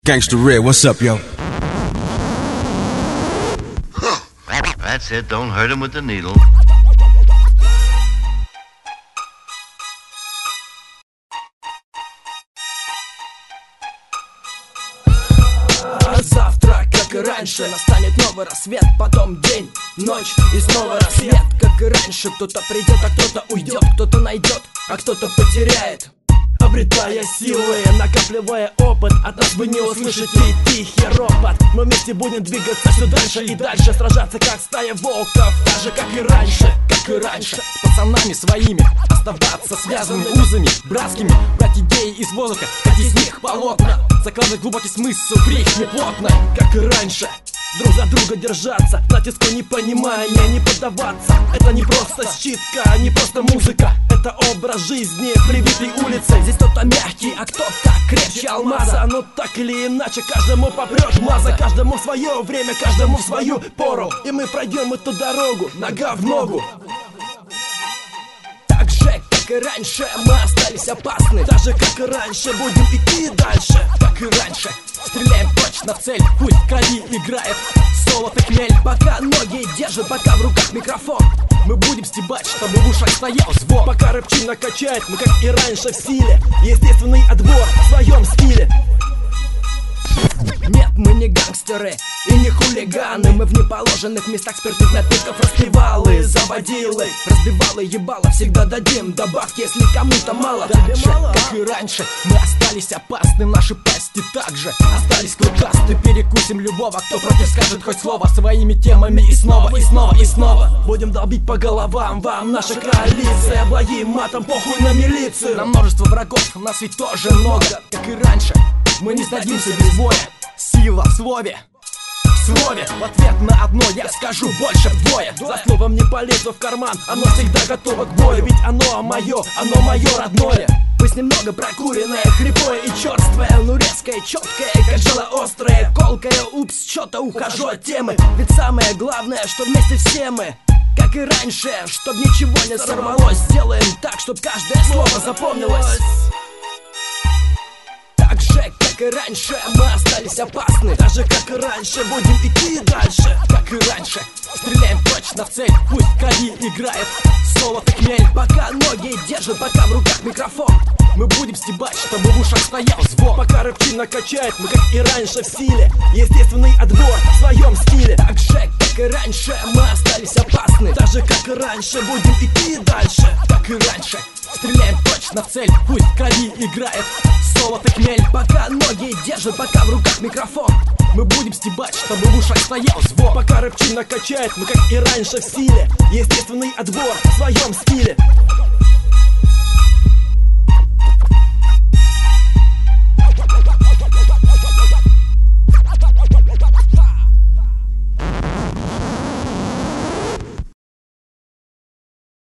Gangsta Red, what's up, yo? That's it, don't hurt him with the needle. А завтра, как и раньше, настанет новый рассвет, потом день, ночь и снова рассвет. Как и раньше, кто-то придет, а кто-то уйдет, кто-то найдет, а кто-то потеряет, обретая силы, накапливая опыт. От нас вы не услышите тихий ропот. Мы вместе будем двигаться все дальше и дальше, сражаться как стая волков, так же как и раньше, как и раньше. С пацанами своими оставаться связанными узами братскими, брать идеи из воздуха, как из них полотна, закладывать глубокий смысл в рифме плотно, как и раньше. Друг за друга держаться, натиску непонимания, не поддаваться. Это не просто считка, не просто музыка, это образ жизни, привитый улицей. Здесь кто-то мягкий, а кто-то крепче алмаза. Но так или иначе, каждому попрет маза. Каждому в свое время, каждому в свою пору. И мы пройдем эту дорогу, нога в ногу. Так же, как и раньше, мы остались опасны. Так же, как и раньше, будем идти дальше. Как и раньше, стреляем точно в цель, пусть в крови играет солод и хмель. Пока ноги держат, пока в руках микрофон, мы будем стебать, чтобы в ушах стоял звон. Пока рэпчина качает, мы как и раньше в силе. Естественный отбор в своем стиле. Нет, мы не гангстеры и не хулиганы. Мы в неположенных местах спиртных напитков распевалы, заводилы, разбивалы, ебало всегда дадим добавки, если кому-то мало. Так же, как и раньше, мы остались опасны. Наши пасти также остались клыкасты. Перекусим любого, кто против скажет хоть слово, своими темами и снова, и снова, и снова. Будем долбить по головам вам, наша коалиция. Благим матом, похуй на милицию. На множество врагов, нас ведь тоже много. Как и раньше, мы не сдадимся без боя. Сила в слове, в ответ на одно я скажу больше вдвое. За словом не полезу в карман, оно всегда готово к бою. Ведь оно мое родное. Пусть немного прокуренное, хриплое и черствое, но резкое, четкое, как жело острое, колкое, упс, что-то ухожу от темы. Ведь самое главное, что вместе все мы, как и раньше, чтоб ничего не сорвалось. Сделаем так, чтоб каждое слово запомнилось. Так же, как и раньше, мы остались опасны. Так же, как и раньше, будем идти дальше. Как и раньше, стреляем точно в цель, пусть в крови играет солод и хмель. Пока ноги держат, пока в руках микрофон, мы будем стебать, чтобы в ушах стоял звон. Пока рэпчина качает, мы как и раньше в силе. Естественный отбор в своем стиле. Так же, как и раньше, мы остались опасны. Так же, как и раньше, будем идти дальше. Как и раньше, стреляем точно в цель, пусть в крови играет солод и хмель. Пока ноги держат, пока в руках микрофон, мы будем стебать, чтобы в ушах стоял звон. Пока рэпчина качает, мы как и раньше в силе. Естественный отбор в своем стиле.